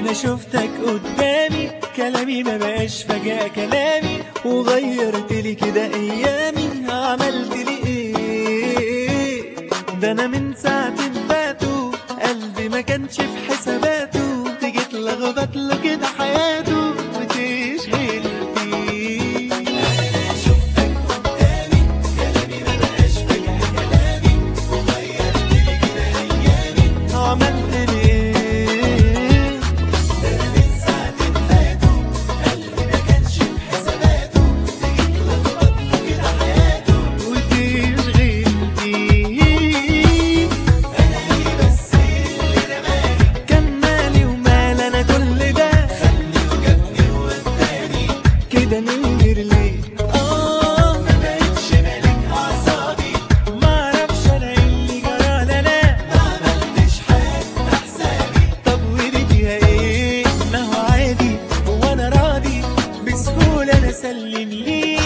انا شفتك قدامي، كلامي ما بقاش فجأة كلامي، وغيرت لي كده ايامي. عملت لي ايه ده؟ انا من ساعة فاتوا قلبي ما كانش في حساباته، تيجي تلخبط له كده حياته وتشغل فيه. انا شفتك قدامي، كلامي ما بقاش فجأة كلامي، وغيرت لي كده ايامي. عملت لي ايه؟ ده انا من ساعة فاتوا قلبي ما كانش في حساباته، تيجي تلخبط له كده حياته وتشغل فيه. انا ليه بس اللي رماني؟ كان مالي ومال انا كل ده؟ خدني وجابني ووداني كده من غير ليه. ما بقتش مالك اعصابي، معرفش انا ايه اللي جرالي. انا ما عملتش حاجة حسابي، طب ودي فيها ايه؟ ما هو عادي وانا راضي بسهولة انا اسلم ليه.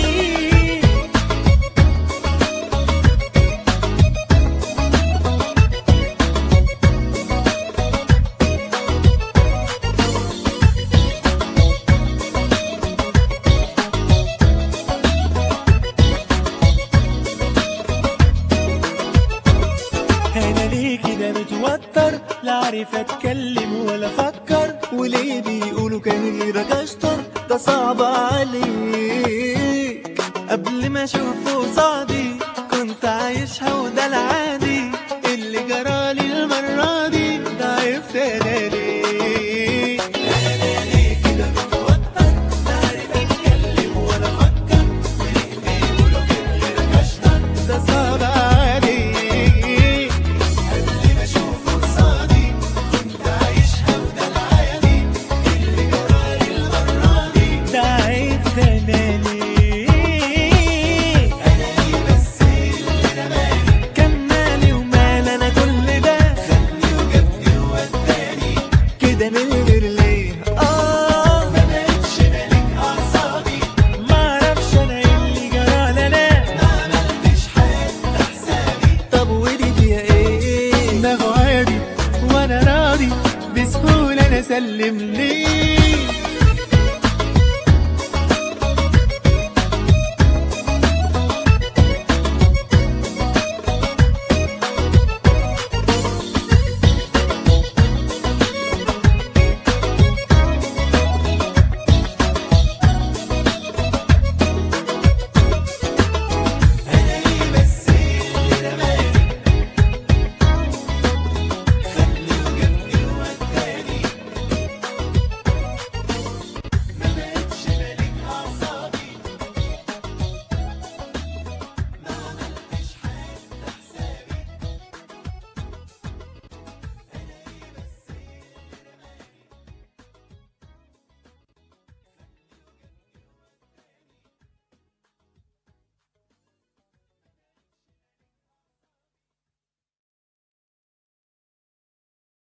انا ليه كده متوتر؟ لا عارف اتكلم ولا افكر، وليه بيقولوا كان غيرك اشطر؟ ده صعب عليك. قبل ما اشوفه قصادي كنت عايشها وده العادي، اللي جرالي المرة دي ضعفت انا ليه؟ انا ليه كده متوتر؟ لا عارف اتكلم ولا افكر، وليه بيقولوا كان غيرك اشطر؟ ده صعب عليك. قبل ما اشوفه قصادي كنت عايشها وده العادي، اللي جرالي المرة دي ضعفت انا ليه؟ انا ليه بس اللي رماني؟ كان مالي ومال انا كل ده؟ خدني وجابني ووداني كده من غير ليه. ما بقتش مالك اعصابي، معرفش انا ايه اللي جرالي. انا ما عملتش حاجة حسابي، طب ودي فيها ايه؟ ما هو عادي وانا راضي بسهولة انا اسلم ليه.